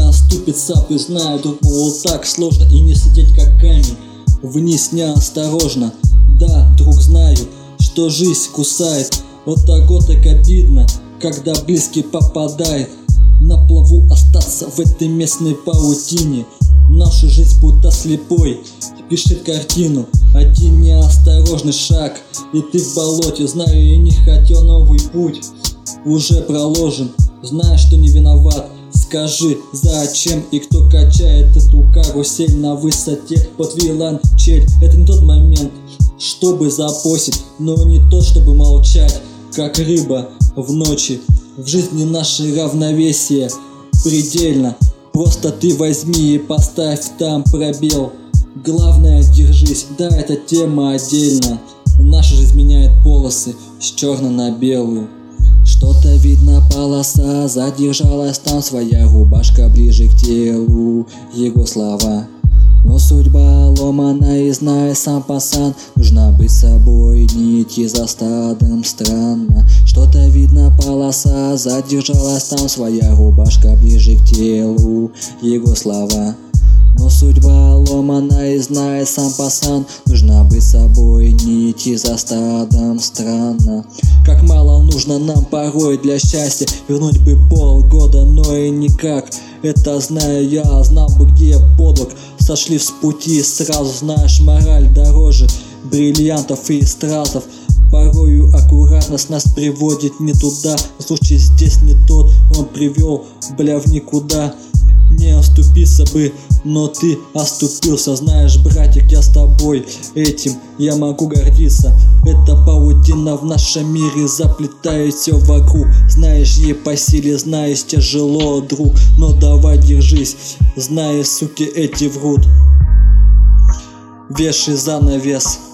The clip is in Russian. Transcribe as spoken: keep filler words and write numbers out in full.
оступится, признаю, друг, мол, так сложно и не сидеть как камень вниз неосторожно. Да, друг, знаю, что жизнь кусает, вот того так обидно, когда близкий попадает. На плаву остаться в этой местной паутине, нашу жизнь будто слепой пишет картину. Один неосторожный шаг, и ты в болоте. Знаю, и не хотел, новый путь уже проложен. Знаю, что не виноват. Скажи, зачем и кто качает эту карусель на высоте? Вот виолончель, это не тот момент, чтобы запостить, но не то, чтобы молчать, как рыба в ночи. В жизни наше равновесие предельно. Просто ты возьми и поставь там пробел. Главное, держись, да, эта тема отдельно. Наша жизнь меняет полосы с черно на белую. Что-то видно, полоса задержалась там, своя рубашка ближе к телу, его слова. Но судьба ломана, и знай, сам пасан, нужно быть собой, не идти за стадом, странно. Что-то видно, полоса задержалась там, своя рубашка ближе к телу, его слова. Но судьба ломана, и знай, сам пасан, нужно быть собой, не идти за стадом, странно. Как мало нужно нам порой для счастья, вернуть бы полгода, но и никак. Это знаю я, знал бы, где подлог. Сошли с пути, сразу знаешь, мораль дороже бриллиантов и стразов. Порою аккуратность нас приводит не туда, случай здесь не тот, он привел, бля, в никуда. Не оступиться бы, но ты оступился. Знаешь, братик, я с тобой, этим я могу гордиться. Эта паутина в нашем мире заплетает все вокруг. Знаешь, ей по силе, знаешь, тяжело, друг, но давай держись. Знаешь, суки эти врут. Вешай занавес.